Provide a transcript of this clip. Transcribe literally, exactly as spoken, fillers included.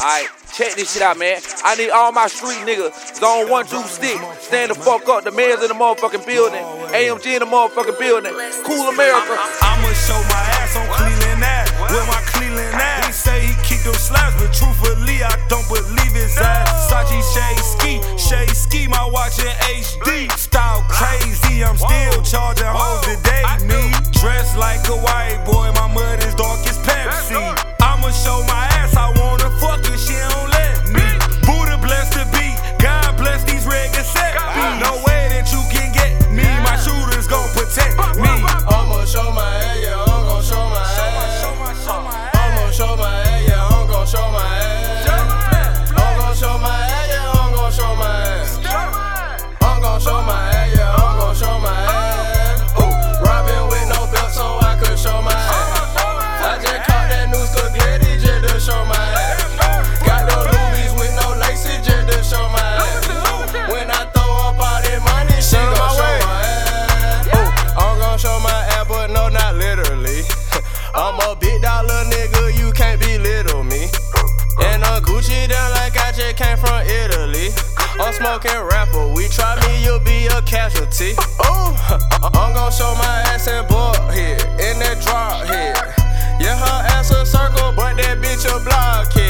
Alright, check this shit out, man. I need all my street niggas. Zone one, two, stick. Stand the fuck up. The man's in the motherfucking building. A M G in the motherfucking building. Cool America. I'ma show my ass on Cleveland Ave. Where my Cleveland Ave. He say he kicked those slaps, but truthfully, I don't believe his ass. Sachi Shay Ski, Shay Ski, my watch in H D. Style crazy, I'm still charging hoes today. Me dressed like a white boy, my mud is dark as Pepsi. I'ma show my ass, I wanna fuck her, she don't let me. Buddha bless the beat, God bless these red cassettes. No way that you can get me, my shooters gon' protect me. I'ma show my ass, yeah, I'm gon' show my ass. I'ma show my ass, yeah, I'm gon' show my ass. I'm gon' show my ass, yeah, I'm gon' show my ass. I'm gon' show my ass, yeah, I'm gon' show my ass. Ooh, robbing with no belt so I could show my ass. I just caught that new spaghetti just to show my ass. Got those Louis with no laces just to show my ass. When I throw up all that money, she gon' show my ass. Ooh, I'm gon' show my ass, but no, not literally. I'm a big dollar nigga, you can't belittle me. And I'm Gucci down like I just came from Italy. I'm smoking rapper, we try me, you'll be a casualty. Ooh, I'm gon' show my ass and bald head, in that drop head. Yeah, her ass a circle, but that bitch a blockhead.